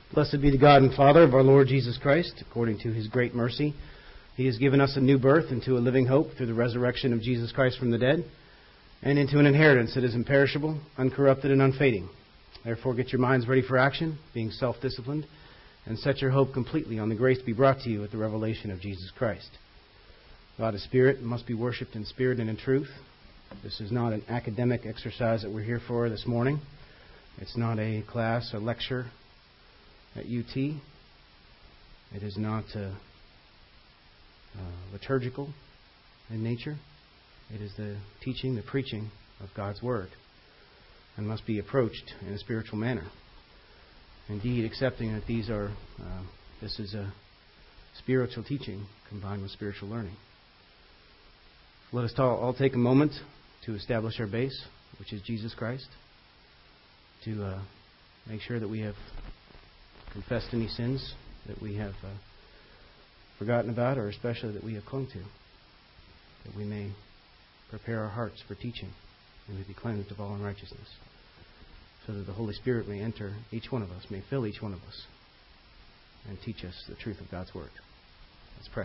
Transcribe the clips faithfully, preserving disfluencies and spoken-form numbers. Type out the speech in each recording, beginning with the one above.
Blessed be the God and Father of our Lord Jesus Christ. According to His great mercy, He has given us a new birth into a living hope through the resurrection of Jesus Christ from the dead, and into an inheritance that is imperishable, uncorrupted, and unfading. Therefore get your minds ready for action, being self-disciplined, and set your hope completely on the grace to be brought to you at the revelation of Jesus Christ. God is Spirit and must be worshipped in spirit and in truth. This is not an academic exercise that we're here for this morning. It's not a class or lecture at U T. It is not uh, uh, liturgical in nature. It is the teaching, the preaching of God's Word, and must be approached in a spiritual manner. Indeed, accepting that these are, uh, this is a spiritual teaching combined with spiritual learning. Let us all, all take a moment to establish our base, which is Jesus Christ, to uh, make sure that we have confessed any sins that we have uh, forgotten about, or especially that we have clung to, that we may prepare our hearts for teaching and to be cleansed of all unrighteousness, so that the Holy Spirit may enter each one of us, may fill each one of us, and teach us the truth of God's Word. Let's pray.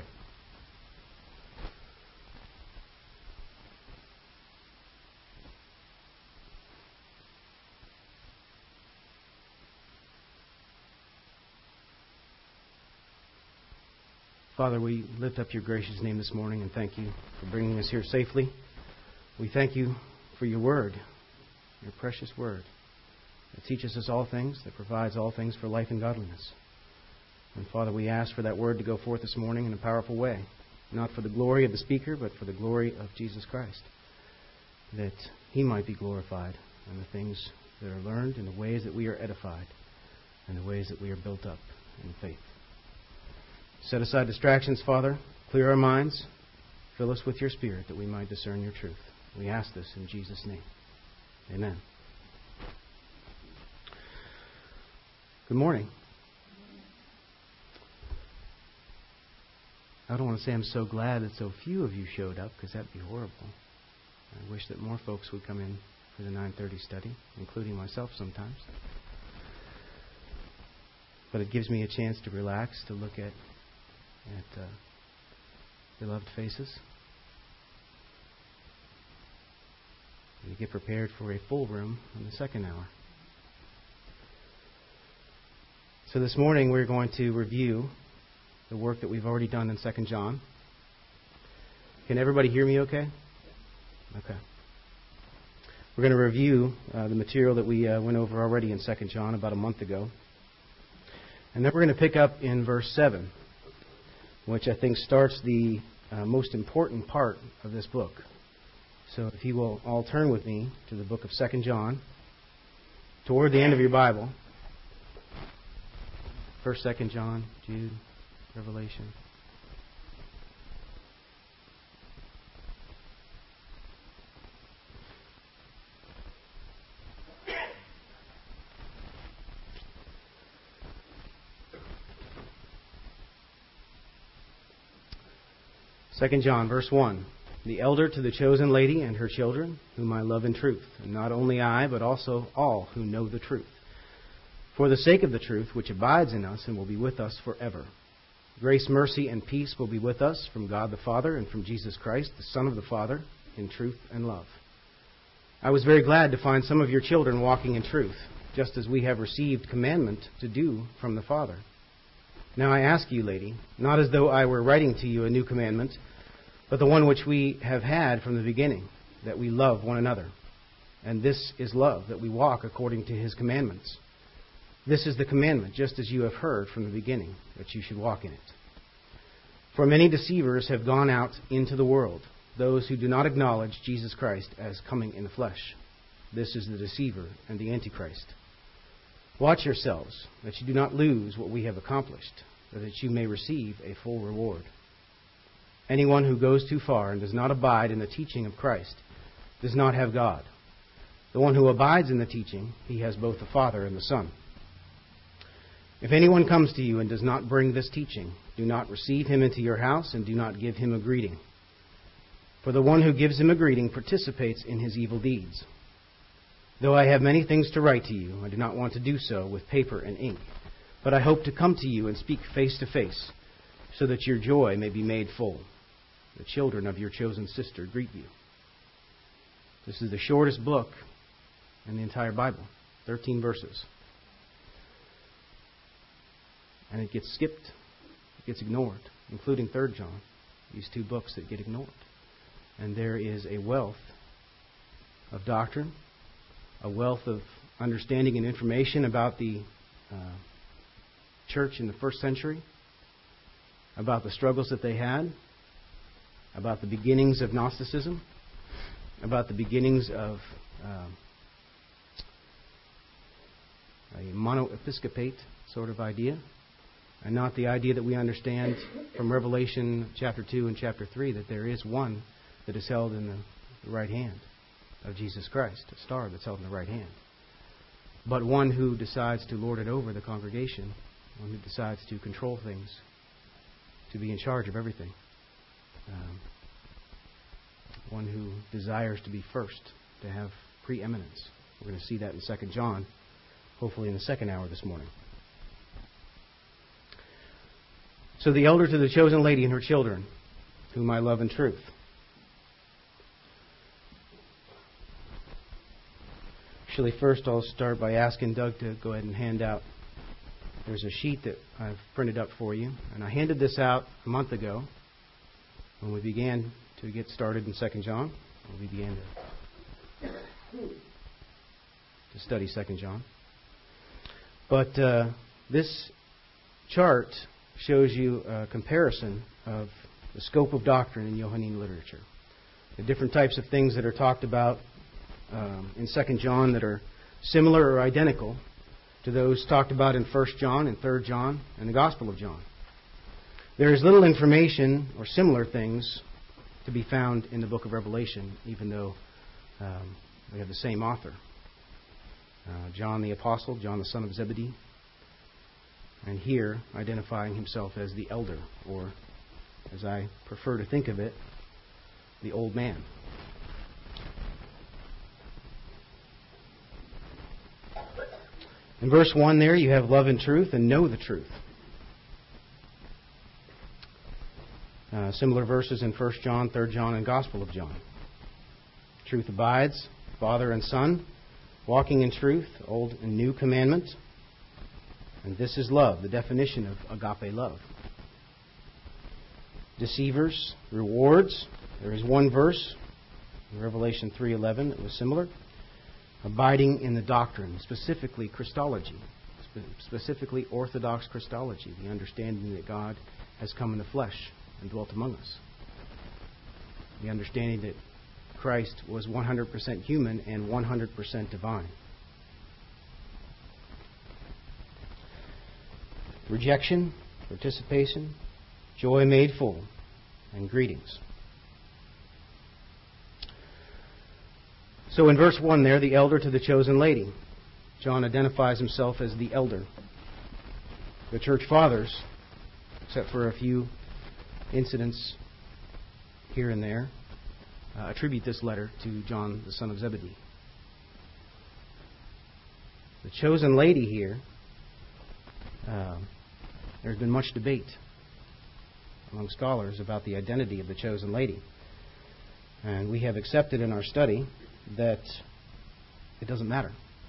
Father, we lift up your gracious name this morning and thank you for bringing us here safely. We thank you for your word, your precious word, that teaches us all things, that provides all things for life and godliness. And Father, we ask for that word to go forth this morning in a powerful way, not for the glory of the speaker, but for the glory of Jesus Christ, that He might be glorified in the things that are learned, in the ways that we are edified, in the ways that we are built up in faith. Set aside distractions, Father. Clear our minds. Fill us with your Spirit that we might discern your truth. We ask this in Jesus' name. Amen. Good morning. I don't want to say I'm so glad that so few of you showed up, because that'd be horrible. I wish that more folks would come in for the nine thirty study, including myself sometimes. But it gives me a chance to relax, to look at at uh, beloved faces, and to get prepared for a full room in the second hour. So this morning we're going to review the work that we've already done in Second John. Can everybody hear me okay? Okay. We're going to review uh, the material that we uh, went over already in Second John about a month ago. And then we're going to pick up in verse seven, which I think starts the uh, most important part of this book. So if you will all turn with me to the book of Second John, toward the end of your Bible. First, Second John, Jude, Revelation. Second John, verse one. The elder to the chosen lady and her children, whom I love in truth, and not only I, but also all who know the truth, for the sake of the truth which abides in us and will be with us forever. Grace, mercy, and peace will be with us from God the Father and from Jesus Christ, the Son of the Father, in truth and love. I was very glad to find some of your children walking in truth, just as we have received commandment to do from the Father. Now I ask you, lady, not as though I were writing to you a new commandment, but the one which we have had from the beginning, that we love one another. And this is love, that we walk according to His commandments. This is the commandment, just as you have heard from the beginning, that you should walk in it. For many deceivers have gone out into the world, those who do not acknowledge Jesus Christ as coming in the flesh. This is the deceiver and the Antichrist. Watch yourselves, that you do not lose what we have accomplished, but that you may receive a full reward. Anyone who goes too far and does not abide in the teaching of Christ does not have God. The one who abides in the teaching, he has both the Father and the Son. If anyone comes to you and does not bring this teaching, do not receive him into your house and do not give him a greeting. For the one who gives him a greeting participates in his evil deeds. Though I have many things to write to you, I do not want to do so with paper and ink, But I hope to come to you and speak face to face, so that your joy may be made full. The children of your chosen sister greet you. This is the shortest book in the entire Bible, thirteen verses. And it gets skipped, it gets ignored, including Third John, these two books that get ignored. And there is a wealth of doctrine, a wealth of understanding and information about the uh, church in the first century, about the struggles that they had, about the beginnings of Gnosticism, about the beginnings of uh, a monoepiscopate sort of idea, and not the idea that we understand from Revelation chapter two and chapter three that there is one that is held in the, the right hand of Jesus Christ, a star that's held in the right hand. But one who decides to lord it over the congregation, one who decides to control things, to be in charge of everything. Um, one who desires to be first, to have preeminence. We're going to see that in Second John, hopefully in the second hour this morning. So the elder to the chosen lady and her children, whom I love in truth. Actually, first I'll start by asking Doug to go ahead and hand out. There's a sheet that I've printed up for you, and I handed this out a month ago when we began to get started in Second John. When we began to, to study Second John. But uh, this chart shows you a comparison of the scope of doctrine in Johannine literature. The different types of things that are talked about um, in Second John that are similar or identical to those talked about in First John and Third John and the Gospel of John. There is little information or similar things to be found in the book of Revelation, even though um, we have the same author. Uh, John the Apostle, John the son of Zebedee, and here identifying himself as the elder, or as I prefer to think of it, the old man. In verse one there, you have love and truth and know the truth. Uh, similar verses in First John, Third John, and Gospel of John. Truth abides, Father and Son, walking in truth, old and new commandment. And this is love, the definition of agape love. Deceivers, rewards. There is one verse in Revelation three eleven that was similar. Abiding in the doctrine, specifically Christology, specifically Orthodox Christology, the understanding that God has come in the flesh and dwelt among us. The understanding that Christ was one hundred percent human and one hundred percent divine. Rejection, participation, joy made full, and greetings. So in verse one there, the elder to the chosen lady. John identifies himself as the elder. The church fathers, except for a few incidents here and there, uh, attribute this letter to John the son of Zebedee. The chosen lady here, uh, there's been much debate among scholars about the identity of the chosen lady. And we have accepted in our study that it doesn't matter.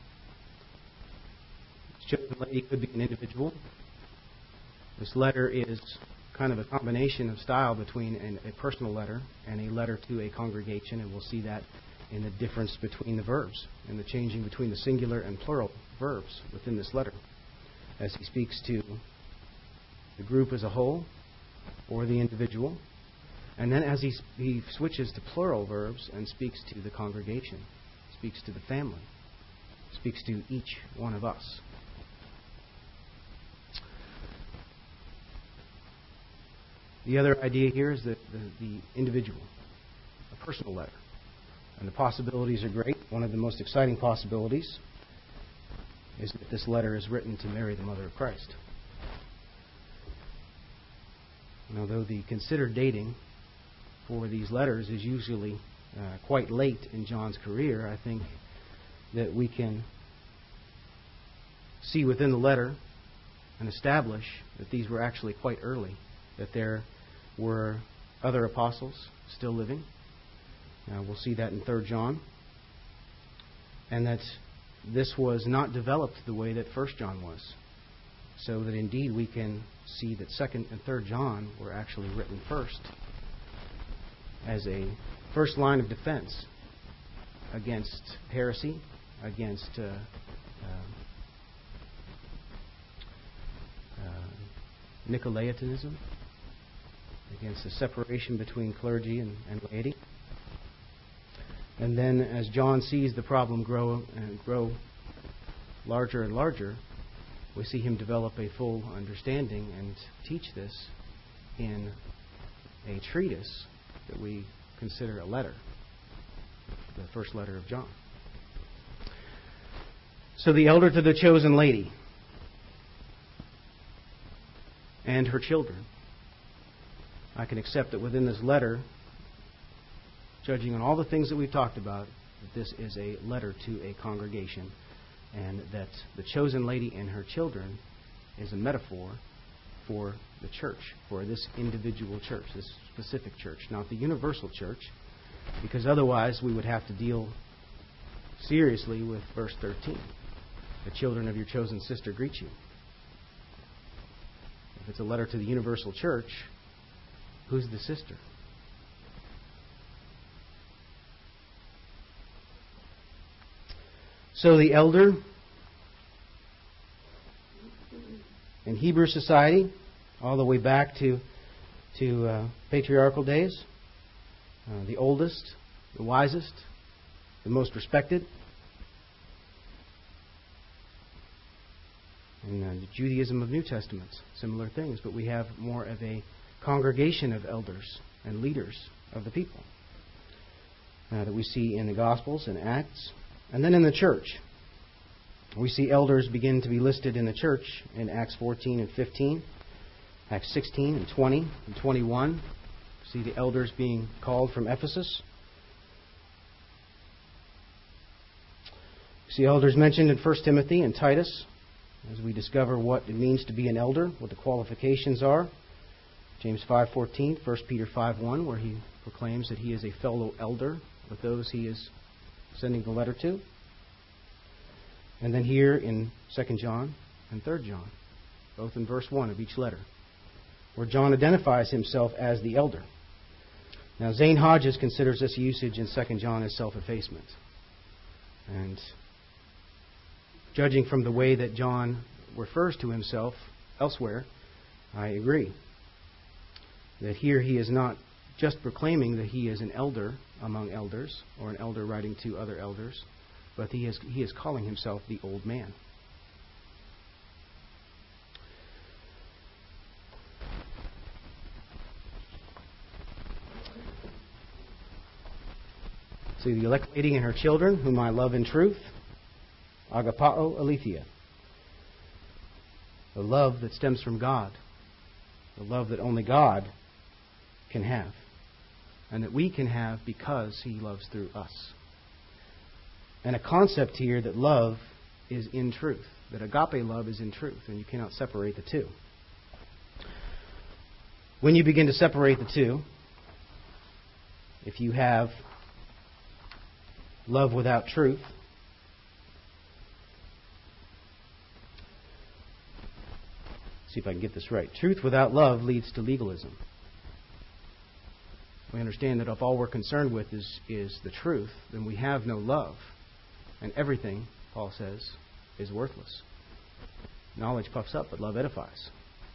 The chosen lady could be an individual. This letter is kind of a combination of style between an, a personal letter and a letter to a congregation, and we'll see that in the difference between the verbs and the changing between the singular and plural verbs within this letter as he speaks to the group as a whole or the individual. And then as he, he switches to plural verbs and speaks to the congregation, speaks to the family, speaks to each one of us. The other idea here is that the, the individual, a personal letter. And the possibilities are great. One of the most exciting possibilities is that this letter is written to Mary, the mother of Christ. And although the considered dating for these letters is usually uh, quite late in John's career, I think that we can see within the letter and establish that these were actually quite early, that there were other apostles still living. Uh, we'll see that in Third John. And that this was not developed the way that First John was. So that indeed we can see that Second and Third John were actually written first as a first line of defense against heresy, against uh, uh, uh, Nicolaitanism, against the separation between clergy and, and laity. And then as John sees the problem grow and grow larger and larger, we see him develop a full understanding and teach this in a treatise that we consider a letter, the first letter of John. So the elder to the chosen lady and her children. I can accept that within this letter, judging on all the things that we've talked about, that this is a letter to a congregation, and that the chosen lady and her children is a metaphor for the church, for this individual church, this specific church, not the universal church, because otherwise we would have to deal seriously with verse thirteen. The children of your chosen sister greet you. If it's a letter to the universal church, who's the sister? So the elder in Hebrew society, all the way back to to uh, patriarchal days, uh, the oldest, the wisest, the most respected. In uh, the Judaism of New Testament, similar things, but we have more of a congregation of elders and leaders of the people uh, that we see in the Gospels and Acts. And then in the church, we see elders begin to be listed in the church in Acts fourteen and fifteen, Acts sixteen and twenty and twenty-one. We see the elders being called from Ephesus. We see elders mentioned in First Timothy and Titus, as we discover what it means to be an elder, what the qualifications are. James five fourteen, First Peter five one, where he proclaims that he is a fellow elder with those he is sending the letter to. And then here in Second John and Third John, both in verse one of each letter, where John identifies himself as the elder. Now, Zane Hodges considers this usage in Second John as self-effacement. And judging from the way that John refers to himself elsewhere, I agree that here he is not just proclaiming that he is an elder among elders, or an elder writing to other elders, but he is, he is calling himself the old man. So the elect lady and her children, whom I love in truth, agapao aletheia. The love that stems from God, the love that only God can have, and that we can have because He loves through us. And a concept here that love is in truth, that agape love is in truth, and you cannot separate the two. When you begin to separate the two, if you have love without truth, see if I can get this right. Truth without love leads to legalism. We understand that if all we're concerned with is, is the truth, then we have no love. And everything, Paul says, is worthless. Knowledge puffs up, but love edifies.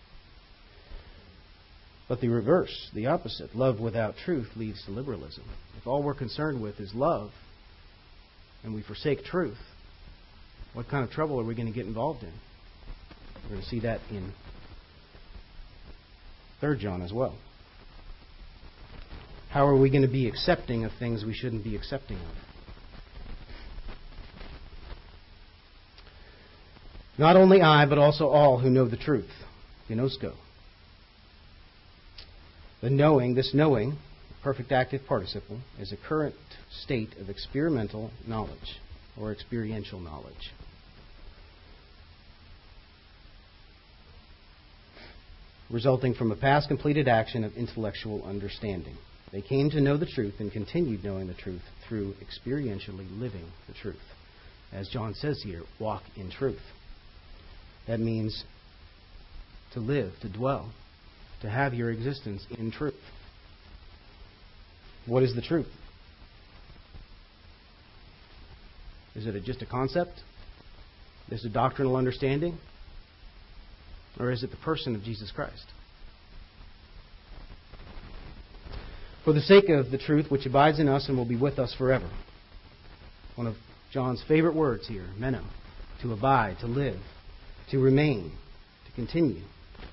But the reverse, the opposite, love without truth leads to liberalism. If all we're concerned with is love, and we forsake truth, what kind of trouble are we going to get involved in? We're going to see that in Third John as well. How are we going to be accepting of things we shouldn't be accepting of? Not only I, but also all who know the truth. Gnosko. The knowing, this knowing, perfect active participle, is a current state of experimental knowledge or experiential knowledge. resulting from a past completed action of intellectual understanding. They came to know the truth and continued knowing the truth through experientially living the truth. As John says here, walk in truth. That means to live, to dwell, to have your existence in truth. What is the truth? Is it just a concept? Is it a doctrinal understanding? Or is it the person of Jesus Christ? For the sake of the truth which abides in us and will be with us forever. One of John's favorite words here, meno, to abide, to live, to remain, to continue.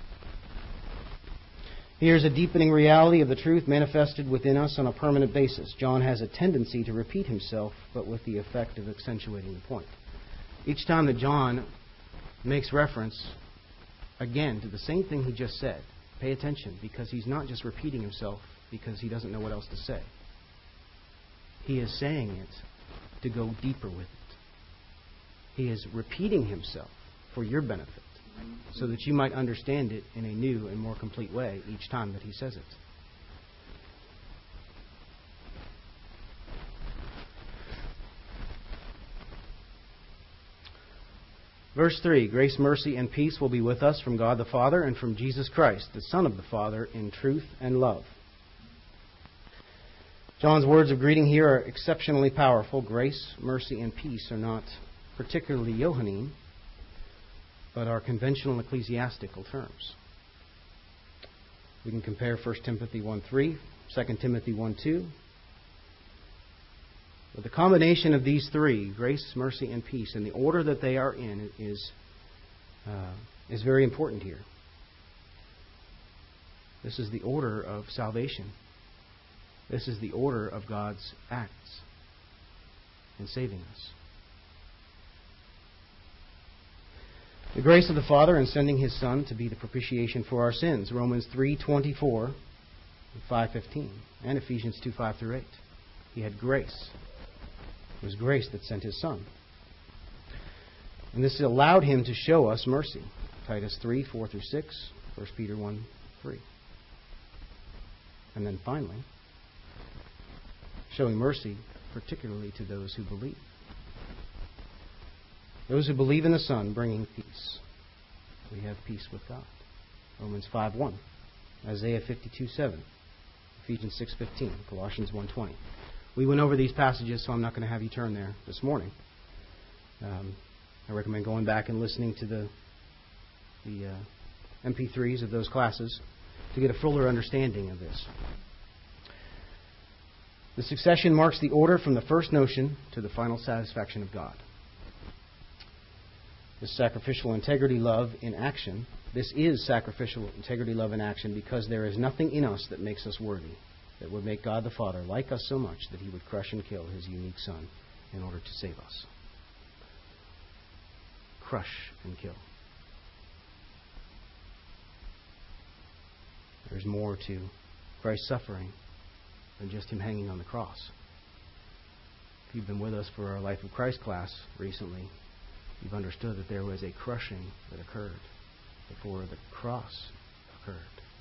Here's a deepening reality of the truth manifested within us on a permanent basis. John has a tendency to repeat himself, but with the effect of accentuating the point. Each time that John makes reference, again, to the same thing he just said, pay attention, because he's not just repeating himself because he doesn't know what else to say. He is saying it to go deeper with it. He is repeating himself for your benefit, so that you might understand it in a new and more complete way each time that he says it. Verse three, grace, mercy, and peace will be with us from God the Father and from Jesus Christ, the Son of the Father, in truth and love. John's words of greeting here are exceptionally powerful. Grace, mercy, and peace are not particularly Johannine, but are conventional ecclesiastical terms. We can compare First Timothy one three, Second Timothy one two. But the combination of these three, grace, mercy, and peace, and the order that they are in is, uh, is very important here. This is the order of salvation. This is the order of God's acts in saving us. The grace of the Father in sending His Son to be the propitiation for our sins. Romans three twenty-four and five fifteen. And Ephesians two five through eight. He had grace. It was grace that sent His Son. And this allowed Him to show us mercy. Titus three four through six. First Peter one three. And then finally, showing mercy particularly to those who believe. Those who believe in the Son, bringing peace. We have peace with God. Romans five one. Isaiah fifty-two seven. Ephesians six fifteen. Colossians one twenty. We went over these passages, so I'm not going to have you turn there this morning. Um, I recommend going back and listening to the, the uh, M P threes of those classes to get a fuller understanding of this. The succession marks the order from the first notion to the final satisfaction of God. This sacrificial integrity love in action. This is sacrificial integrity love in action because there is nothing in us that makes us worthy, that would make God the Father like us so much that He would crush and kill His unique Son in order to save us. Crush and kill. There's more to Christ's suffering than just Him hanging on the cross. If you've been with us for our Life of Christ class recently, you've understood that there was a crushing that occurred before the cross occurred.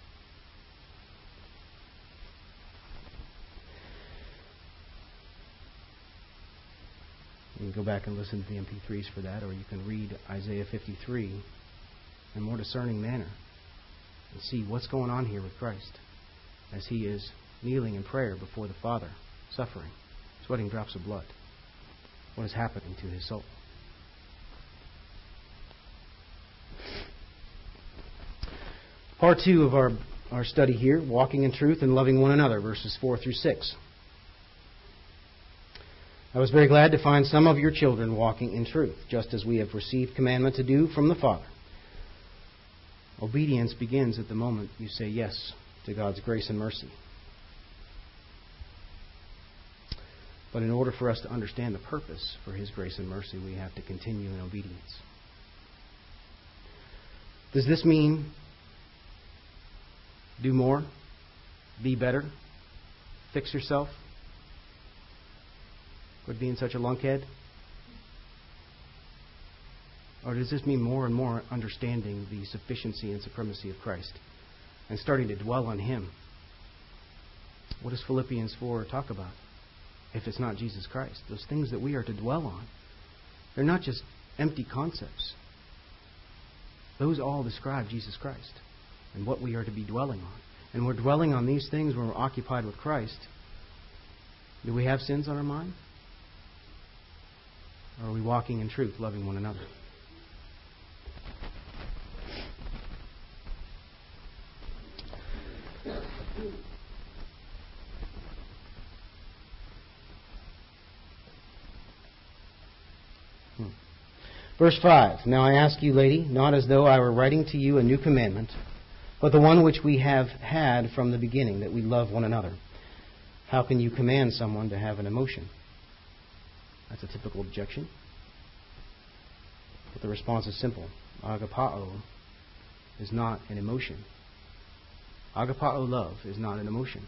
You can go back and listen to the M P threes for that, or you can read Isaiah fifty-three in a more discerning manner and see what's going on here with Christ as He is kneeling in prayer before the Father, suffering, sweating drops of blood. What is happening to His soul? Part two of our, our study here, walking in truth and loving one another, verses four through six. I was very glad to find some of your children walking in truth, just as we have received commandment to do from the Father. Obedience begins at the moment you say yes to God's grace and mercy. But in order for us to understand the purpose for His grace and mercy, we have to continue in obedience. Does this mean do more, be better, fix yourself? Quit being such a lunkhead? Or does this mean more and more understanding the sufficiency and supremacy of Christ and starting to dwell on Him. What does Philippians four talk about? If it's not Jesus Christ, those things that we are to dwell on, they're not just empty concepts. Those all describe Jesus Christ and what we are to be dwelling on. And we're dwelling on these things when we're occupied with Christ. Do we have sins on our mind? Or are we walking in truth, loving one another? Hmm. Verse five. Now I ask you, lady, not as though I were writing to you a new commandment, but the one which we have had from the beginning, that we love one another. How can you command someone to have an emotion? That's a typical objection. But the response is simple. Agapao is not an emotion. Agapao love is not an emotion.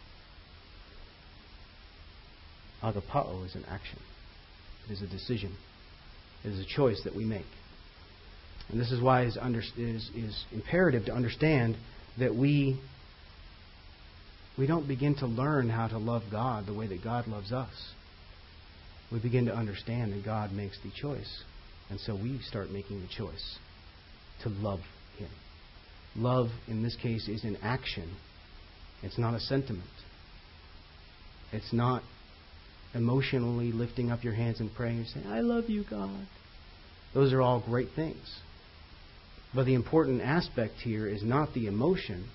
Agapao is an action. It is a decision. It is a choice that we make. And this is why it is, under, is, is imperative to understand that we, we don't begin to learn how to love God the way that God loves us. We begin to understand that God makes the choice. And so we start making the choice to love Him. Love, in this case, is an action. It's not a sentiment. It's not emotionally lifting up your hands and praying and saying, I love you, God. Those are all great things. But the important aspect here is not the emotion,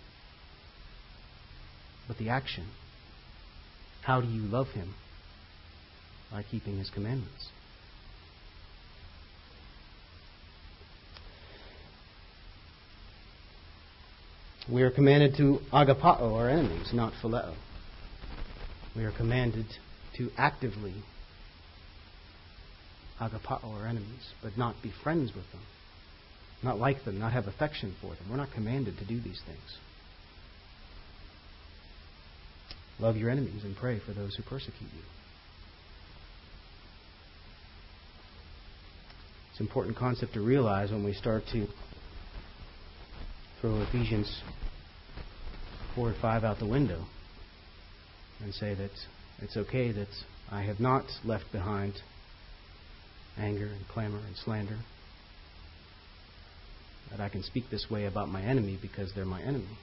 but the action. How do you love Him? By keeping His commandments. We are commanded to agapao our enemies, not phileo. We are commanded to actively agapao our enemies, but not be friends with them, not like them, not have affection for them. We're not commanded to do these things. Love your enemies and pray for those who persecute you. It's an important concept to realize when we start to throw Ephesians four and five out the window and say that it's okay that I have not left behind anger and clamor and slander, that I can speak this way about my enemy because they're my enemy.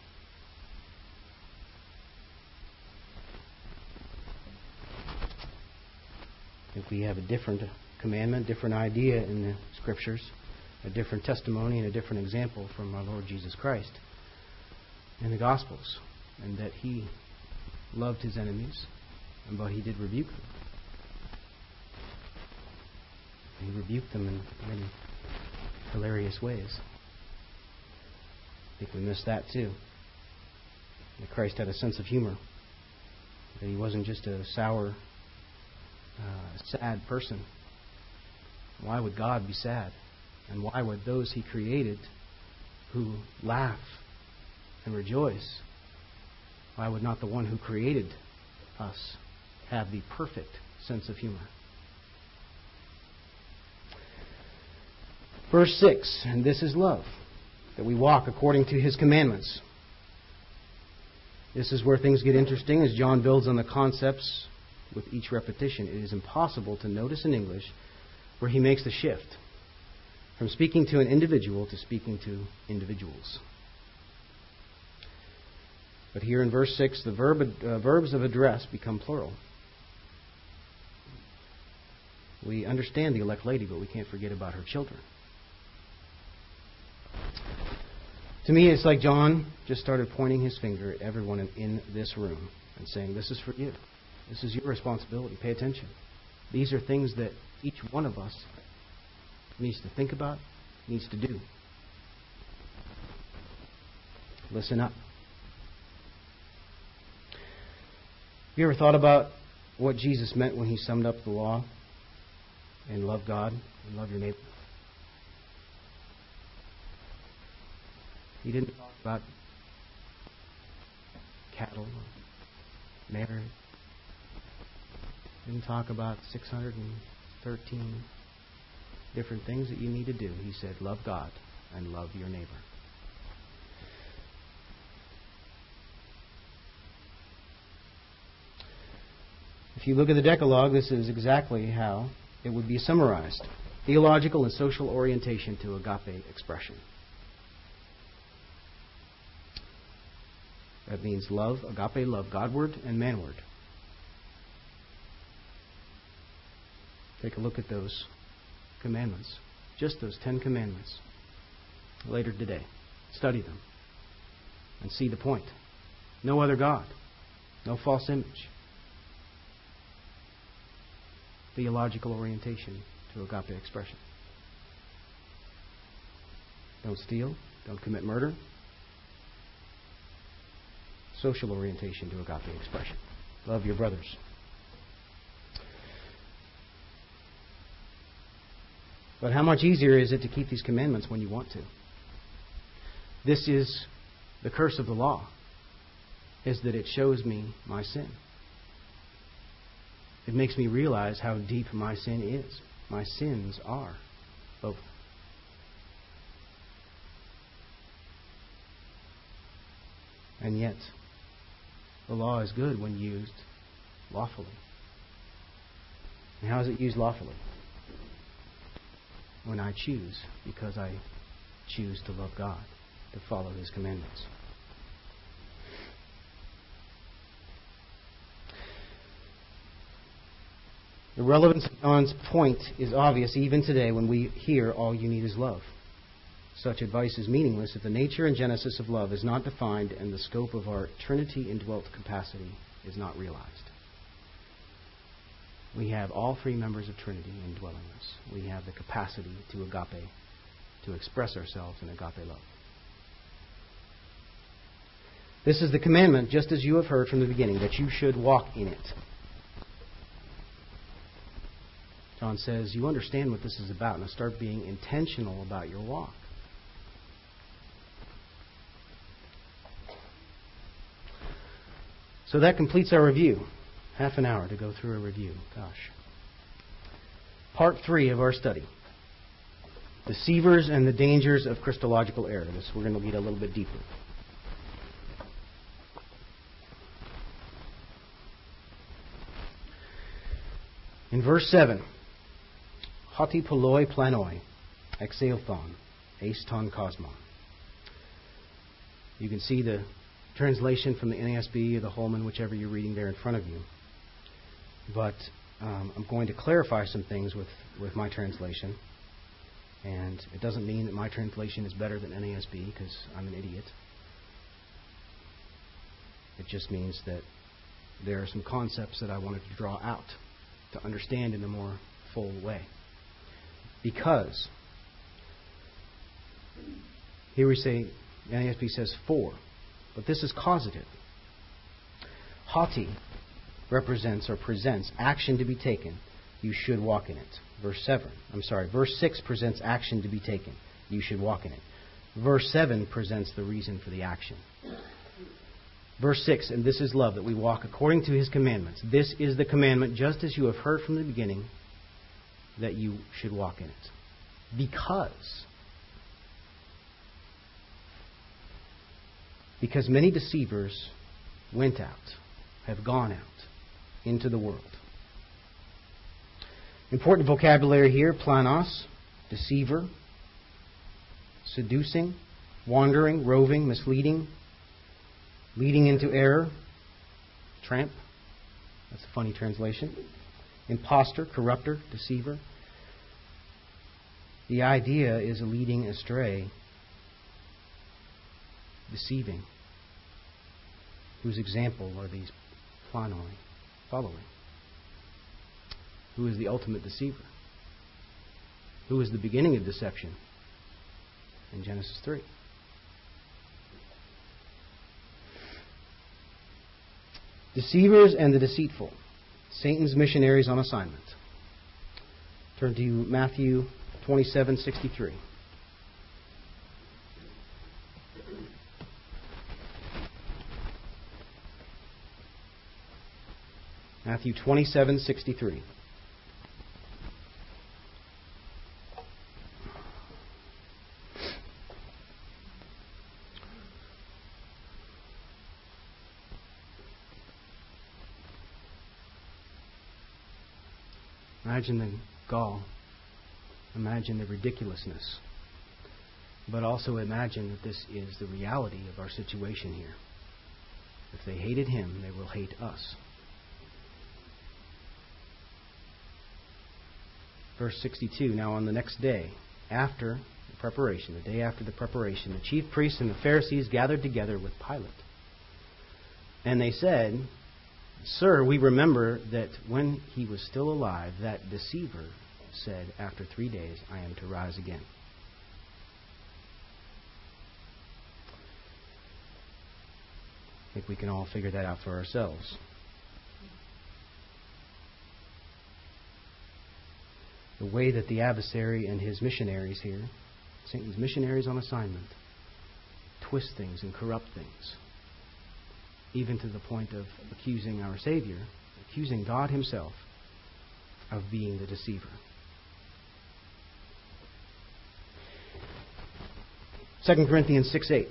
If we have a different commandment, different idea in the Scriptures, a different testimony and a different example from our Lord Jesus Christ in the Gospels, and that He loved His enemies, but He did rebuke them. He rebuked them in many hilarious ways. I think we missed that too. That Christ had a sense of humor. That He wasn't just a sour, uh, sad person. Why would God be sad? And why would those He created who laugh and rejoice, why would not the one who created us have the perfect sense of humor? Verse six, and this is love, that we walk according to His commandments. This is where things get interesting as John builds on the concepts with each repetition. It is impossible to notice in English where he makes the shift from speaking to an individual to speaking to individuals. But here in verse six, the verb, uh, verbs of address become plural. We understand the elect lady, but we can't forget about her children. To me, it's like John just started pointing his finger at everyone in, in this room and saying, this is for you. This is your responsibility. Pay attention. These are things that each one of us needs to think about, needs to do. Listen up. Have you ever thought about what Jesus meant when He summed up the law and love God and love your neighbor? He didn't talk about cattle or marriage. He didn't talk about six hundred thirteen different things that you need to do. He said, love God and love your neighbor. you look at the Decalogue, this is exactly how it would be summarized. Theological and social orientation to agape expression. That means love, agape love, Godward and manward. Take a look at those commandments. Just those Ten Commandments. Later today. Study them. And see the point. No other God. No false image. Theological orientation to agape expression. Don't steal. Don't commit murder. Social orientation to agape expression. Love your brothers. But how much easier is it to keep these commandments when you want to? This is the curse of the law, is that it shows me my sin. It makes me realize how deep my sin is. My sins are both. And yet, the law is good when used lawfully. And how is it used lawfully? When I choose, because I choose to love God, to follow His commandments. The relevance of John's point is obvious even today when we hear all you need is love. Such advice is meaningless if the nature and genesis of love is not defined and the scope of our Trinity indwelt capacity is not realized. We have all three members of Trinity indwelling us. We have the capacity to agape, to express ourselves in agape love. This is the commandment, just as you have heard from the beginning, that you should walk in it. John says, you understand what this is about. Now start being intentional about your walk. So that completes our review. Half an hour to go through a review. Gosh. Part three of our study. Deceivers and the dangers of Christological error. This we're going to lead a little bit deeper. In verse seven, hoti poloi planoi, exeothon, eis ton cosmon. You can see the translation from the N A S B or the Holman, whichever you're reading there in front of you. But um, I'm going to clarify some things with, with my translation. And it doesn't mean that my translation is better than N A S B because I'm an idiot. It just means that there are some concepts that I wanted to draw out to understand in a more full way. Because here we say, N A S B says for, but this is causative. Hoti represents or presents action to be taken. You should walk in it. Verse seven, I'm sorry, verse six presents action to be taken. You should walk in it. Verse seven presents the reason for the action. Verse six, and this is love, that we walk according to His commandments. This is the commandment, just as you have heard from the beginning, that you should walk in it. Because, because many deceivers went out, have gone out into the world. Important vocabulary here, planos, deceiver, seducing, wandering, roving, misleading, leading into error, tramp, that's a funny translation, imposter, corrupter, deceiver. The idea is a leading astray, deceiving. Whose example are these planoi following? Who is the ultimate deceiver? Who is the beginning of deception? In Genesis three. Deceivers and the deceitful. Satan's missionaries on assignment. Turn to Matthew twenty-seven sixty-three. Matthew twenty-seven sixty-three. Imagine the gall. Imagine the ridiculousness. But also imagine that this is the reality of our situation here. If they hated him, they will hate us. Verse sixty-two, now on the next day, after the preparation, the day after the preparation, the chief priests and the Pharisees gathered together with Pilate. And they said, Sir, we remember that when he was still alive, that deceiver said, after three days I am to rise again. I think we can all figure that out for ourselves. The way that the adversary and his missionaries here, Satan's missionaries on assignment, twist things and corrupt things, even to the point of accusing our Savior, accusing God himself of being the deceiver. Second Corinthians six eight.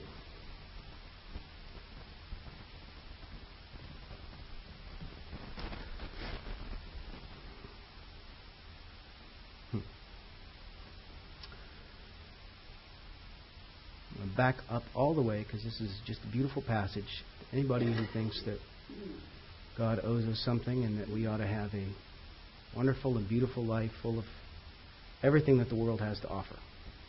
Back up all the way because this is just a beautiful passage. Anybody who thinks that God owes us something and that we ought to have a wonderful and beautiful life full of everything that the world has to offer.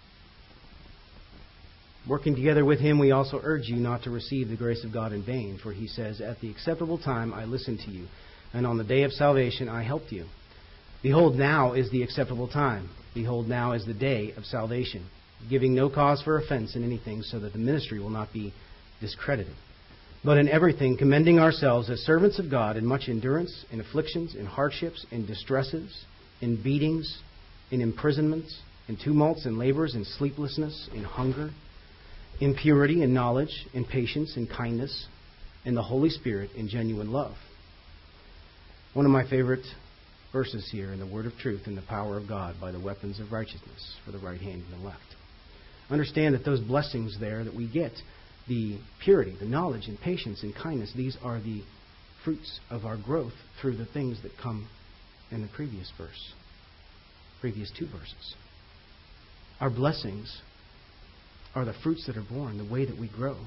Working together with him, we also urge you not to receive the grace of God in vain, for he says, At the acceptable time I listened to you, and on the day of salvation I helped you. Behold, now is the acceptable time. Behold, now is the day of salvation, giving no cause for offense in anything, so that the ministry will not be discredited. But in everything, commending ourselves as servants of God in much endurance, in afflictions, in hardships, in distresses, in beatings, in imprisonments, in tumults, in labors, in sleeplessness, in hunger, in purity, in knowledge, in patience, in kindness, in the Holy Spirit, in genuine love. One of my favorite verses here in the word of truth, in the power of God, by the weapons of righteousness for the right hand and the left. Understand that those blessings there that we get, the purity, the knowledge, and patience, and kindness, these are the fruits of our growth through the things that come in the previous verse, previous two verses. Our blessings are the fruits that are born, the way that we grow.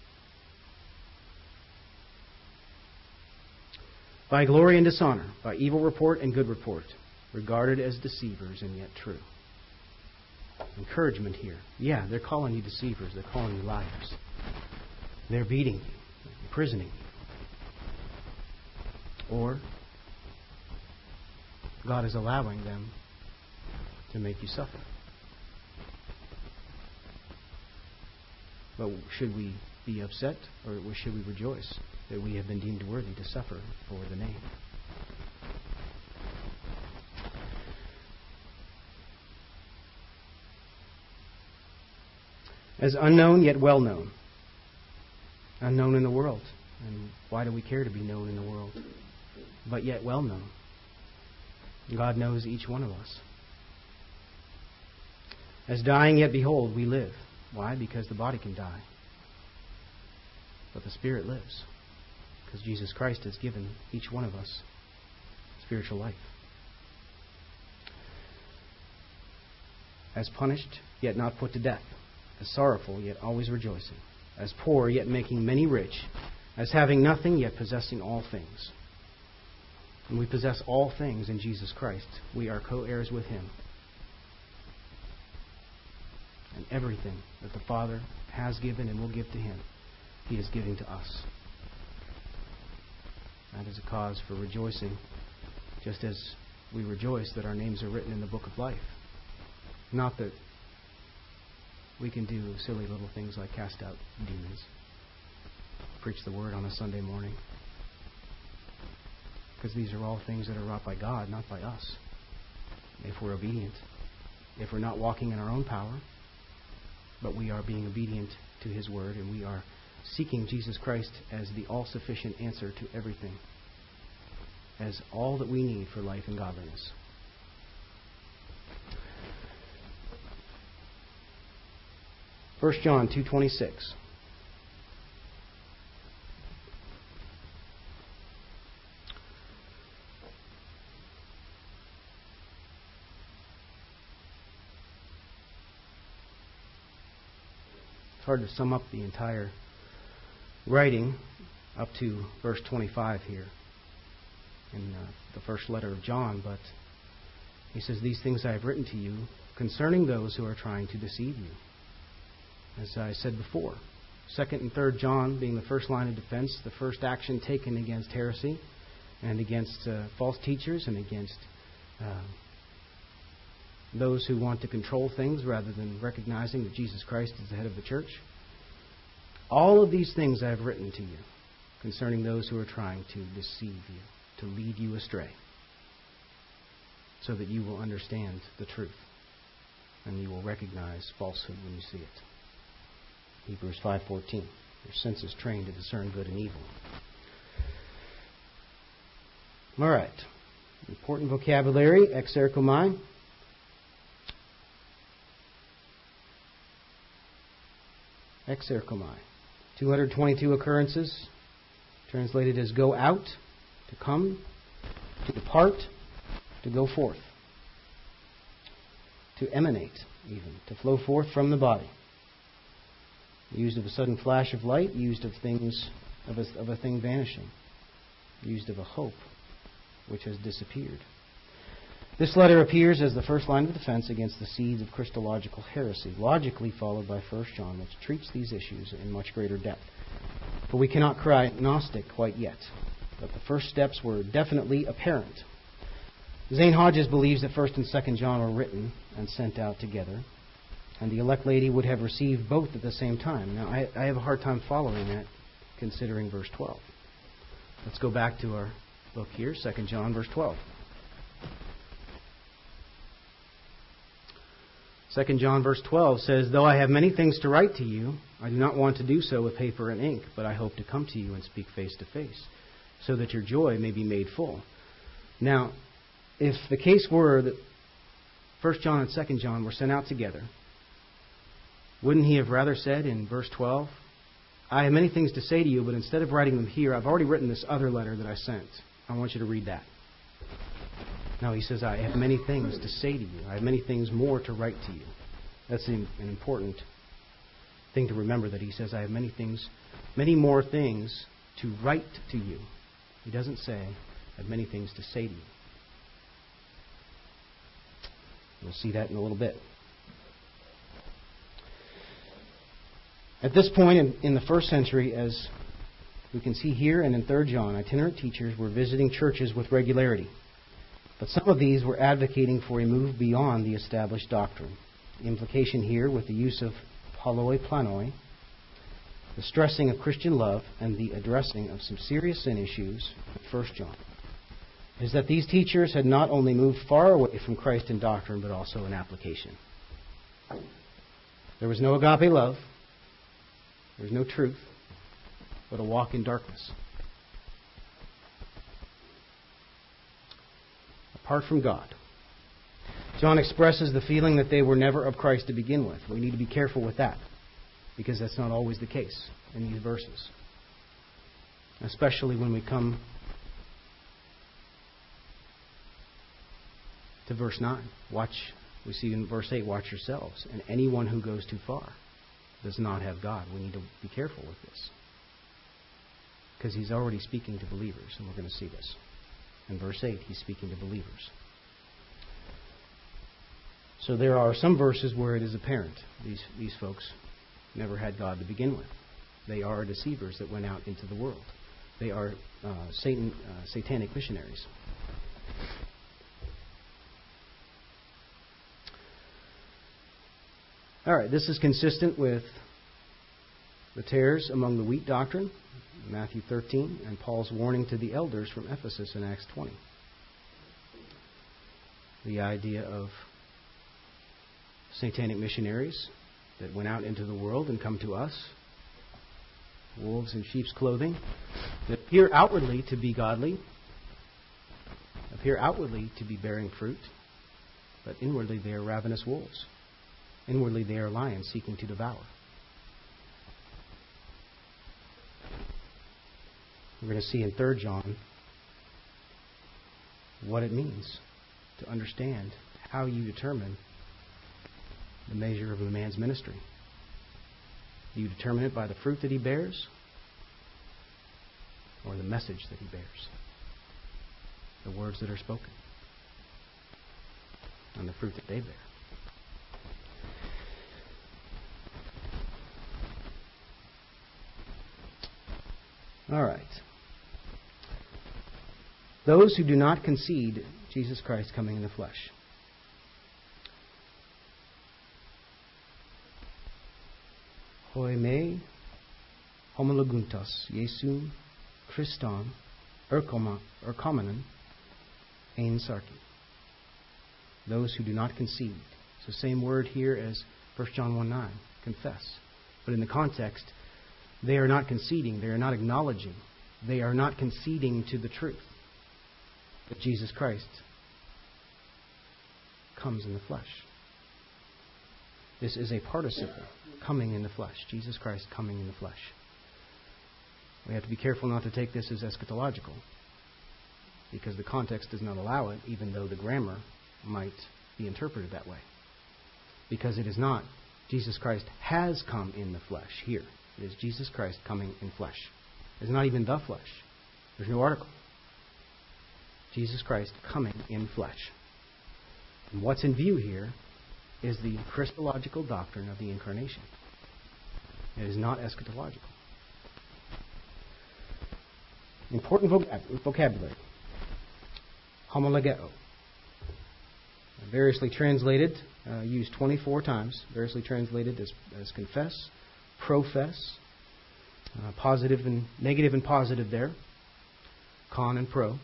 By glory and dishonor, by evil report and good report, regarded as deceivers and yet true. Encouragement here. Yeah, they're calling you deceivers. They're calling you liars. They're beating you, imprisoning you. Or God is allowing them to make you suffer. But should we be upset, or should we rejoice that we have been deemed worthy to suffer for the name? As unknown yet well known. Unknown in the world. And why do we care to be known in the world? But yet well known. God knows each one of us. As dying yet behold, we live. Why? Because the body can die. But the Spirit lives. Because Jesus Christ has given each one of us spiritual life. As punished, yet not put to death. As sorrowful, yet always rejoicing. As poor, yet making many rich. As having nothing, yet possessing all things. And we possess all things in Jesus Christ. We are co-heirs with Him. And everything that the Father has given and will give to Him, He is giving to us. That is a cause for rejoicing, just as we rejoice that our names are written in the book of life. Not that we can do silly little things like cast out demons, preach the word on a Sunday morning. Because these are all things that are wrought by God, not by us. If we're obedient. If we're not walking in our own power, but we are being obedient to His word, and we are seeking Jesus Christ as the all-sufficient answer to everything, as all that we need for life and godliness. First John two twenty-six. hard to sum up the entire writing up to verse twenty-five here in uh, the first letter of John, but he says, "These things I have written to you concerning those who are trying to deceive you." As I said before, Second and Third John being the first line of defense, the first action taken against heresy and against uh, false teachers and against uh, those who want to control things rather than recognizing that Jesus Christ is the head of the church. All of these things I have written to you concerning those who are trying to deceive you, to lead you astray, so that you will understand the truth and you will recognize falsehood when you see it. Hebrews five fourteen. Your senses trained to discern good and evil. All right. Important vocabulary, exerchomai. Exerchomai. two hundred twenty-two occurrences, translated as go out, to come, to depart, to go forth, to emanate even, to flow forth from the body. Used of a sudden flash of light, used of things of a, of a thing vanishing, used of a hope which has disappeared. This letter appears as the first line of defense against the seeds of Christological heresy, logically followed by First John, which treats these issues in much greater depth. But we cannot cry agnostic quite yet. But the first steps were definitely apparent. Zane Hodges believes that First and Second John were written and sent out together, and the elect lady would have received both at the same time. Now, I, I have a hard time following that, considering verse twelve. Let's go back to our book here, Second John, verse twelve. Second John, verse twelve says, "Though I have many things to write to you, I do not want to do so with paper and ink, but I hope to come to you and speak face to face, so that your joy may be made full." Now, if the case were that First John and Second John were sent out together, wouldn't he have rather said in verse twelve, "I have many things to say to you, but instead of writing them here, I've already written this other letter that I sent. I want you to read that." No, he says, "I have many things to say to you. I have many things more to write to you." That's an important thing to remember, that he says, "I have many things, many more things to write to you." He doesn't say, "I have many things to say to you." We'll see that in a little bit. At this point in, in the first century, as we can see here and in Third John, itinerant teachers were visiting churches with regularity. But some of these were advocating for a move beyond the established doctrine. The implication here, with the use of poloi planoi, the stressing of Christian love, and the addressing of some serious sin issues in First John, is that these teachers had not only moved far away from Christ in doctrine, but also in application. There was no agape love. There was no truth, but a walk in darkness. Apart from God. John expresses the feeling that they were never of Christ to begin with. We need to be careful with that, because that's not always the case in these verses. Especially when we come to verse nine. Watch, we see in verse eight, "Watch yourselves, and anyone who goes too far does not have God." We need to be careful with this, because he's already speaking to believers, and we're going to see this. In verse eight, he's speaking to believers. So there are some verses where it is apparent these, these folks never had God to begin with. They are deceivers that went out into the world. They are uh, Satan, uh, satanic missionaries. All right, this is consistent with the tares among the wheat doctrine, Matthew thirteen, and Paul's warning to the elders from Ephesus in Acts twenty. The idea of satanic missionaries that went out into the world and come to us, wolves in sheep's clothing, that appear outwardly to be godly, appear outwardly to be bearing fruit, but inwardly they are ravenous wolves. Inwardly they are lions seeking to devour. We're going to see in Third John what it means to understand how you determine the measure of a man's ministry. Do you determine it by the fruit that he bears or the message that he bears? The words that are spoken and the fruit that they bear. All right. Those who do not concede Jesus Christ coming in the flesh. Hoi me homologuntos Jesum Christon erkomenon ein sarki. Those who do not concede. It's the same word here as First John one nine, confess. But in the context, they are not conceding, they are not acknowledging, they are not conceding to the truth that Jesus Christ comes in the flesh. This is a participle, coming in the flesh. Jesus Christ coming in the flesh. We have to be careful not to take this as eschatological, because the context does not allow it, even though the grammar might be interpreted that way. Because it is not Jesus Christ has come in the flesh here. It is Jesus Christ coming in flesh. It's not even the flesh. There's no article. Jesus Christ coming in flesh. And what's in view here is the Christological doctrine of the Incarnation. It is not eschatological. Important vocab- vocabulary. Homologeo. Variously translated, uh, used twenty-four times. Variously translated as, as confess, profess, uh, positive and negative and positive there, con and pro.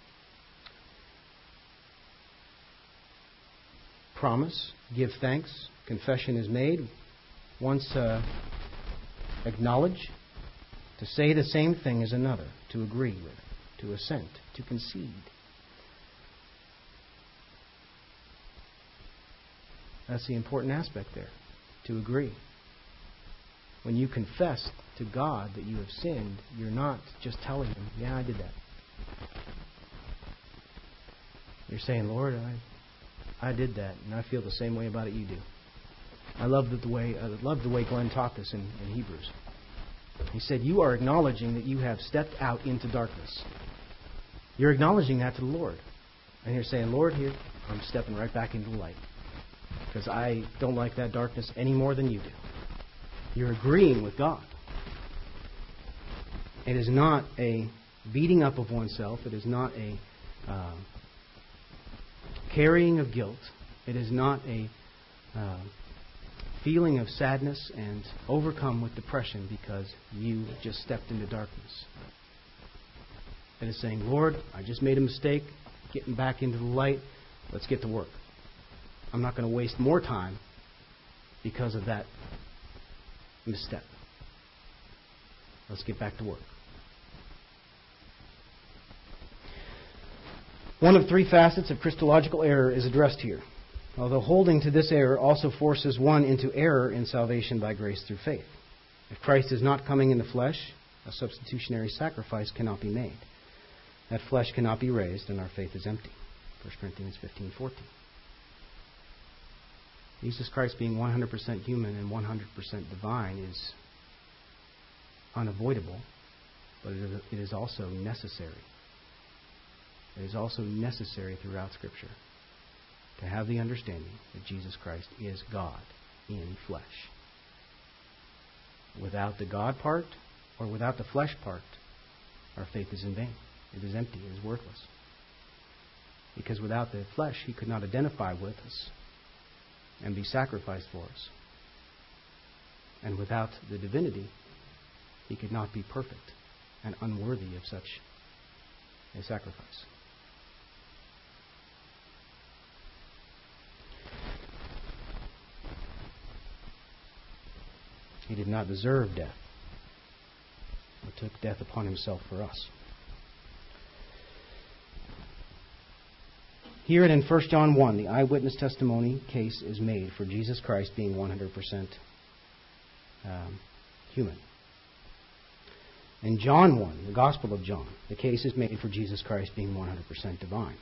Promise, give thanks, confession is made. Once uh, acknowledge, to say the same thing as another, to agree with, to assent, to concede. That's the important aspect there, to agree. When you confess to God that you have sinned, you're not just telling Him, yeah, I did that. You're saying, Lord, I, I did that, and I feel the same way about it you do. I love the way I love the way Glenn taught this in, in Hebrews. He said, you are acknowledging that you have stepped out into darkness. You're acknowledging that to the Lord. And you're saying, Lord, here, I'm stepping right back into the light. Because I don't like that darkness any more than you do. You're agreeing with God. It is not a beating up of oneself. It is not a uh, carrying of guilt. It is not a uh, feeling of sadness and overcome with depression because you just stepped into darkness. It is saying, Lord, I just made a mistake, getting back into the light. Let's get to work. I'm not going to waste more time because of that misstep. Let's get back to work. One of three facets of Christological error is addressed here. Although holding to this error also forces one into error in salvation by grace through faith. If Christ is not coming in the flesh, a substitutionary sacrifice cannot be made. That flesh cannot be raised, and our faith is empty. First Corinthians fifteen fourteen. Jesus Christ being one hundred percent human and one hundred percent divine is unavoidable, but it is also necessary. It is also necessary throughout Scripture to have the understanding that Jesus Christ is God in flesh. Without the God part or without the flesh part, our faith is in vain. It is empty. It is worthless. Because without the flesh, He could not identify with us and be sacrificed for us. And without the divinity, He could not be perfect and unworthy of such a sacrifice. He did not deserve death, but took death upon Himself for us. Here and in First John one, the eyewitness testimony case is made for Jesus Christ being one hundred percent um, human. In John one, the Gospel of John, the case is made for Jesus Christ being one hundred percent divine.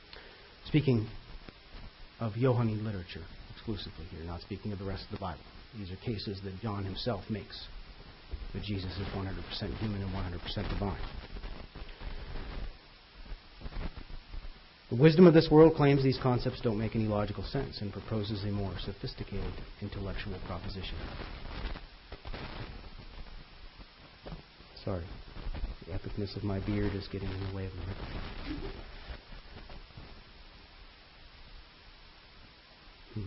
Speaking of Johannine literature exclusively here, not speaking of the rest of the Bible. These are cases that John himself makes. But Jesus is one hundred percent human and one hundred percent divine. The wisdom of this world claims these concepts don't make any logical sense and proposes a more sophisticated intellectual proposition. Sorry, the epicness of my beard is getting in the way of the microphone. Hmm.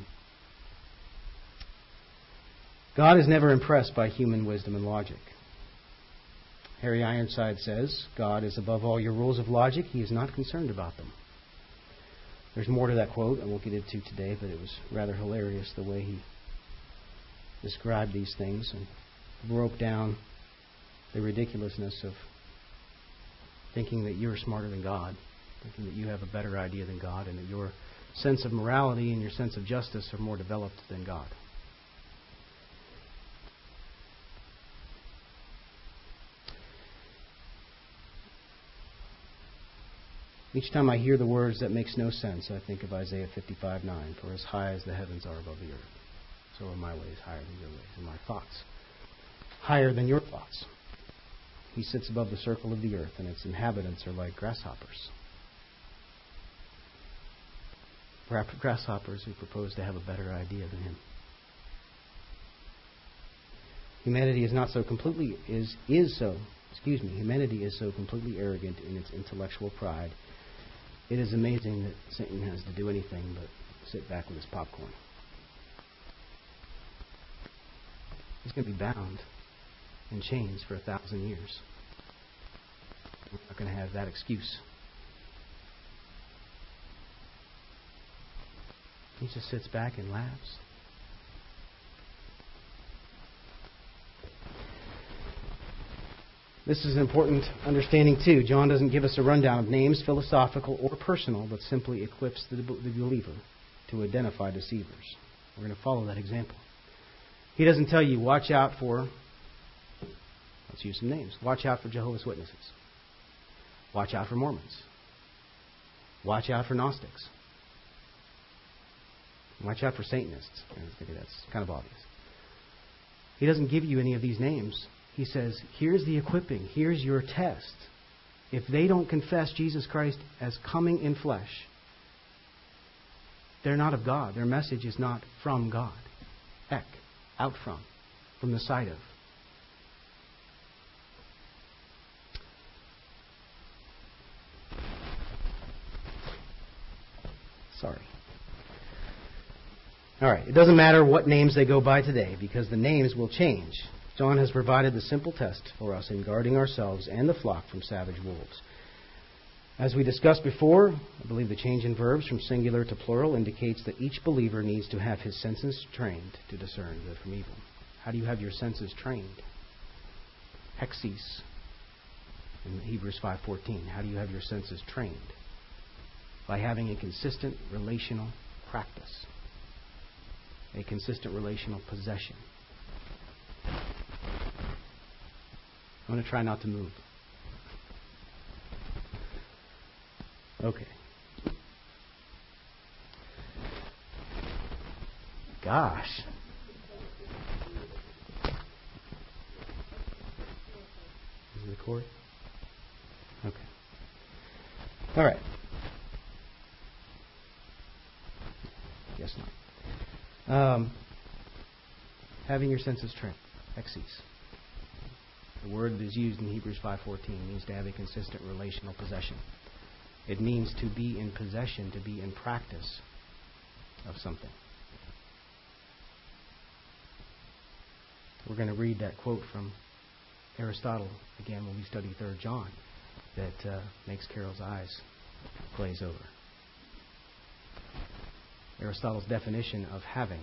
God is never impressed by human wisdom and logic. Harry Ironside says, God is above all your rules of logic. He is not concerned about them. There's more to that quote I won't get into today, but it was rather hilarious the way he described these things and broke down the ridiculousness of thinking that you're smarter than God, thinking that you have a better idea than God, and that your sense of morality and your sense of justice are more developed than God. Each time I hear the words that makes no sense, I think of Isaiah fifty-five nine. For as high as the heavens are above the earth, so are my ways higher than your ways, and my thoughts higher than your thoughts. He sits above the circle of the earth, and its inhabitants are like grasshoppers. Perhaps grasshoppers who propose to have a better idea than him. Humanity is not so completely is is so excuse me. Humanity is so completely arrogant in its intellectual pride. It is amazing that Satan has to do anything but sit back with his popcorn. He's going to be bound in chains for a thousand years. We're not going to have that excuse. He just sits back and laughs. This is an important understanding too. John doesn't give us a rundown of names, philosophical or personal, but simply equips the, the believer to identify deceivers. We're going to follow that example. He doesn't tell you, watch out for, let's use some names, watch out for Jehovah's Witnesses. Watch out for Mormons. Watch out for Gnostics. Watch out for Satanists. That's kind of obvious. He doesn't give you any of these names. He says, here's the equipping. Here's your test. If they don't confess Jesus Christ as coming in flesh, they're not of God. Their message is not from God. Ek, out from, from the side of. Sorry. All right. It doesn't matter what names they go by today, because the names will change. John has provided the simple test for us in guarding ourselves and the flock from savage wolves. As we discussed before, I believe the change in verbs from singular to plural indicates that each believer needs to have his senses trained to discern good from evil. How do you have your senses trained? Hexis in Hebrews five fourteen. How do you have your senses trained? By having a consistent relational practice. A consistent relational possession. I'm going to try not to move. Okay. Gosh. Is it the cord? Okay. All right. Guess not. Um, having your senses trained. Hexis. The word that is used in Hebrews five fourteen means to have a consistent relational possession. It means to be in possession, to be in practice of something. We're going to read that quote from Aristotle again when we study Third John that uh, makes Carol's eyes glaze over. Aristotle's definition of having.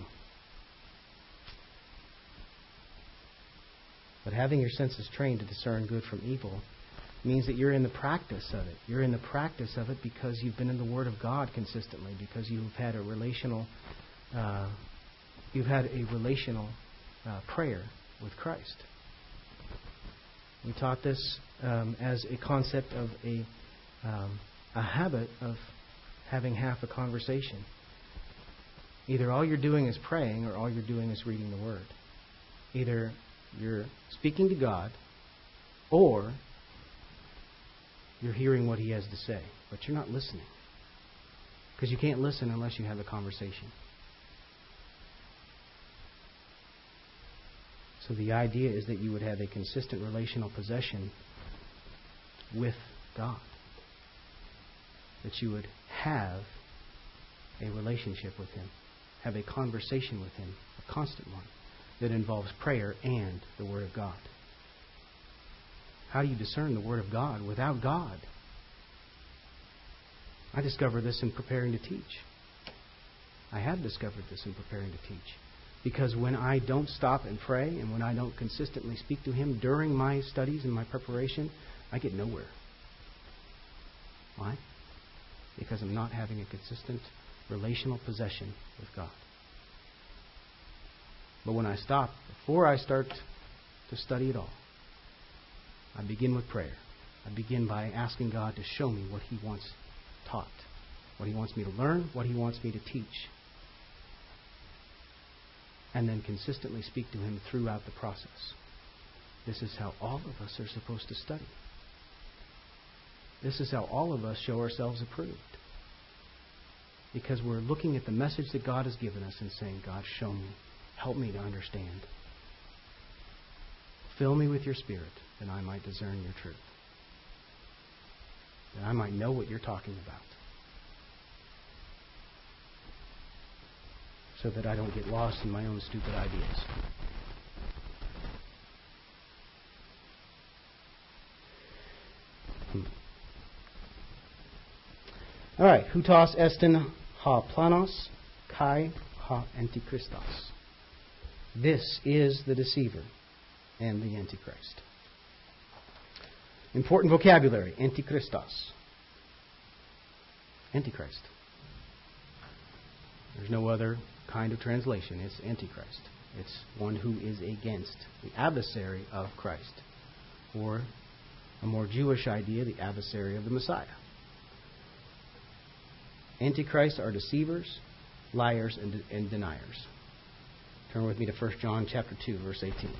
But having your senses trained to discern good from evil means that you're in the practice of it. You're in the practice of it because you've been in the Word of God consistently, because you've had a relational, uh, you've had a relational uh, prayer with Christ. We taught this um, as a concept of a um, a habit of having half a conversation. Either all you're doing is praying or all you're doing is reading the Word. Either you're speaking to God or you're hearing what He has to say, but you're not listening. Because you can't listen unless you have a conversation. So the idea is that you would have a consistent relational possession with God. That you would have a relationship with Him. Have a conversation with Him. A constant one. That involves prayer and the Word of God. How do you discern the Word of God without God? I discovered this in preparing to teach. I have discovered this in preparing to teach. Because when I don't stop and pray, and when I don't consistently speak to Him during my studies and my preparation, I get nowhere. Why? Because I'm not having a consistent relational possession with God. But when I stop, before I start to study at all, I begin with prayer. I begin by asking God to show me what He wants taught, what He wants me to learn, what He wants me to teach. And then consistently speak to Him throughout the process. This is how all of us are supposed to study. This is how all of us show ourselves approved. Because we're looking at the message that God has given us and saying, God, show me. Help me to understand. Fill me with your Spirit that I might discern your truth. That I might know what you're talking about. So that I don't get lost in my own stupid ideas. Hmm. All right. Hutas estin ha planos kai ha antichristos. This is the deceiver and the Antichrist. Important vocabulary. Antichristos. Antichrist. There's no other kind of translation. It's Antichrist. It's one who is against, the adversary of Christ. Or, a more Jewish idea, the adversary of the Messiah. Antichrists are deceivers, liars, and, de- and deniers. Turn with me to First John chapter two, verse eighteen.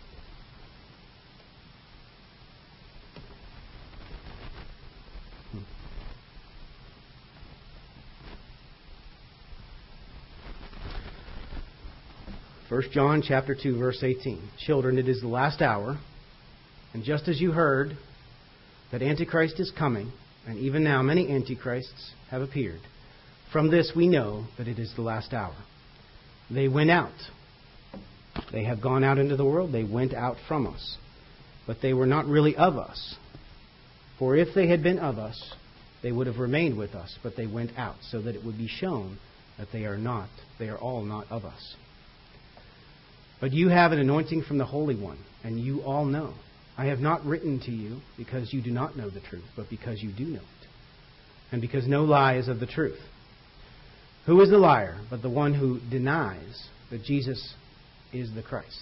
First John chapter two, verse eighteen. Children, it is the last hour, and just as you heard that Antichrist is coming, and even now many Antichrists have appeared, from this we know that it is the last hour. They went out. They have gone out into the world. They went out from us. But they were not really of us. For if they had been of us, they would have remained with us. But they went out, so that it would be shown that they are not, they are all not of us. But you have an anointing from the Holy One, and you all know. I have not written to you because you do not know the truth, but because you do know it. And because no lie is of the truth. Who is the liar but the one who denies that Jesus is the Christ?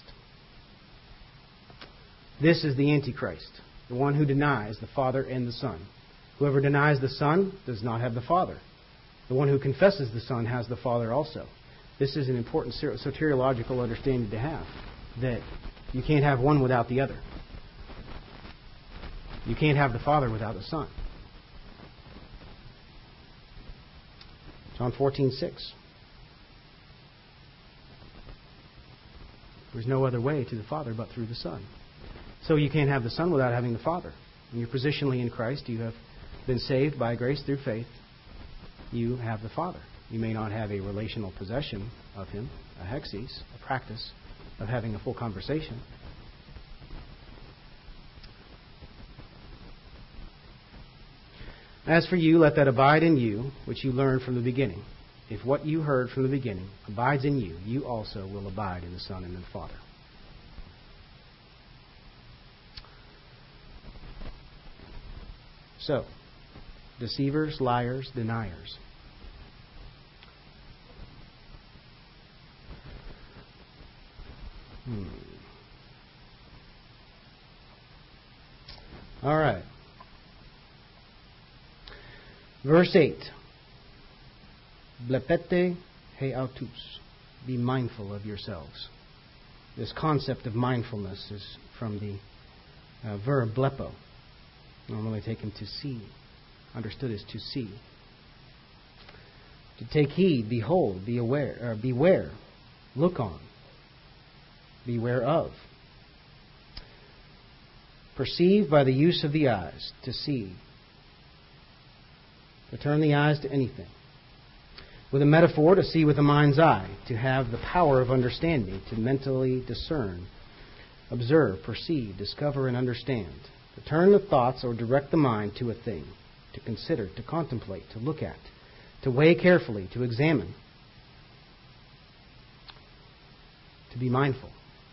This is the Antichrist, the one who denies the Father and the Son. Whoever denies the Son does not have the Father. The one who confesses the Son has the Father also. This is an important soteriological understanding to have, that you can't have one without the other. You can't have the Father without the Son. John fourteen six. There's no other way to the Father but through the Son. So you can't have the Son without having the Father. When you're positionally in Christ, you have been saved by grace through faith. You have the Father. You may not have a relational possession of Him, a hexes, a practice of having a full conversation. As for you, let that abide in you, which you learned from the beginning. If what you heard from the beginning abides in you, you also will abide in the Son and in the Father. So, deceivers, liars, deniers. Hmm. All right. Verse eight. Blepete He autos. Be mindful of yourselves. This concept of mindfulness is from the uh, verb blepo, normally taken to see, understood as to see. To take heed, behold, be aware, uh, beware, look on, beware of. Perceive by the use of the eyes, to see. To turn the eyes to anything. With a metaphor, to see with the mind's eye, to have the power of understanding, to mentally discern, observe, perceive, discover, and understand. To turn the thoughts or direct the mind to a thing, to consider, to contemplate, to look at, to weigh carefully, to examine, to be mindful.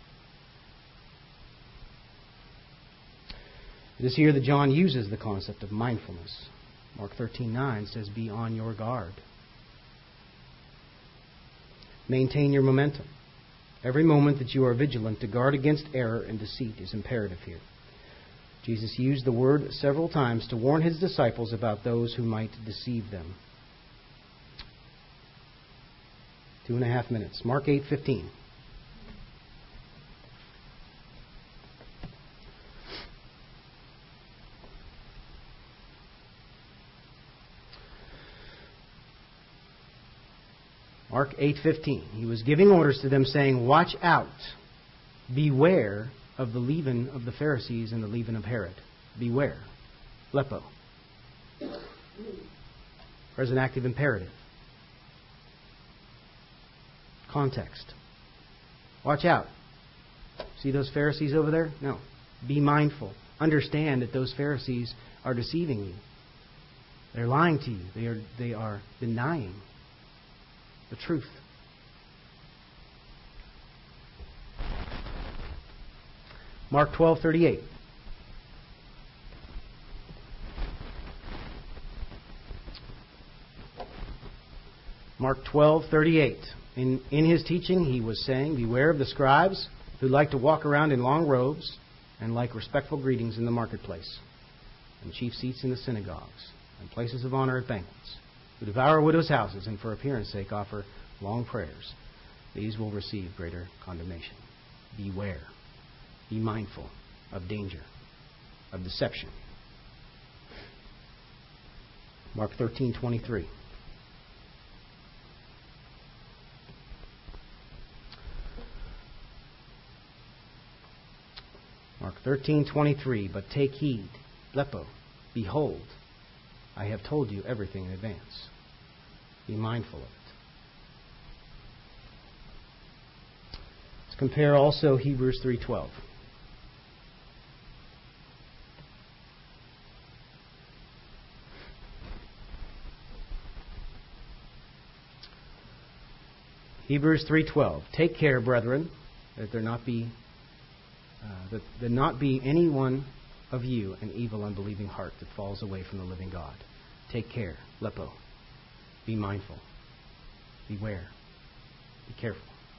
It is here that John uses the concept of mindfulness. Mark thirteen nine says, be on your guard. Maintain your momentum. Every moment that you are vigilant to guard against error and deceit is imperative here. Jesus used the word several times to warn his disciples about those who might deceive them. Two and a half minutes. Mark eight fifteen. Mark eight fifteen. He was giving orders to them saying, watch out, beware of the leaven of the Pharisees and the leaven of Herod. Beware. Blepo. Present active imperative. Context. Watch out. See those Pharisees over there? No. Be mindful. Understand that those Pharisees are deceiving you. They're lying to you. They are, they are denying the truth. Mark twelve thirty-eight. Mark twelve thirty-eight. In, in his teaching, he was saying, beware of the scribes who like to walk around in long robes and like respectful greetings in the marketplace, and chief seats in the synagogues, and places of honor at banquets, who devour widows' houses and for appearance sake offer long prayers. These will receive greater condemnation. Beware. Be mindful of danger, of deception. Mark thirteen twenty-three. Mark thirteen twenty-three. But take heed, blepo, behold, I have told you everything in advance. Be mindful of it. Let's compare also Hebrews three twelve. Hebrews three twelve. Take care, brethren, that there not be uh, that there not be any one of you an evil, unbelieving heart that falls away from the living God. Take care, blepo. Be mindful. Beware. Be careful.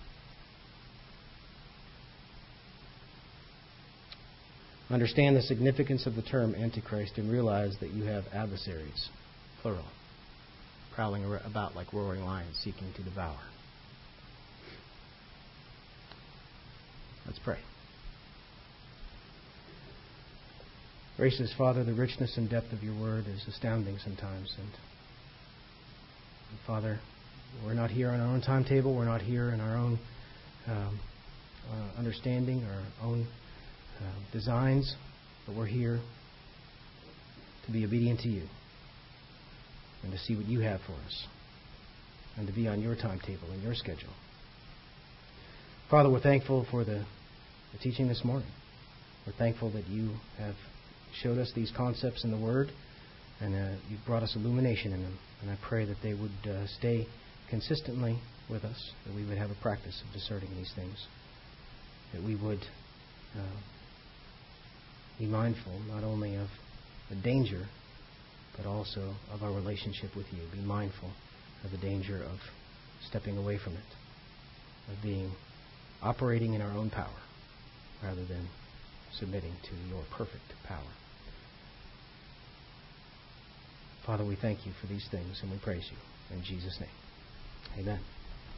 Understand the significance of the term Antichrist and realize that you have adversaries, plural, prowling about like roaring lions seeking to devour. Let's pray. Gracious Father, the richness and depth of your word is astounding sometimes. And, and Father, we're not here on our own timetable. We're not here in our own um, uh, understanding, our own uh, designs. But we're here to be obedient to you and to see what you have for us and to be on your timetable and your schedule. Father, we're thankful for the, the teaching this morning. We're thankful that you have showed us these concepts in the Word, and uh, you've brought us illumination in them. And I pray that they would uh, stay consistently with us, that we would have a practice of discerning these things, that we would uh, be mindful not only of the danger, but also of our relationship with you. Be mindful of the danger of stepping away from it, of being operating in our own power rather than submitting to your perfect power. Father, we thank you for these things and we praise you. In Jesus' name, amen.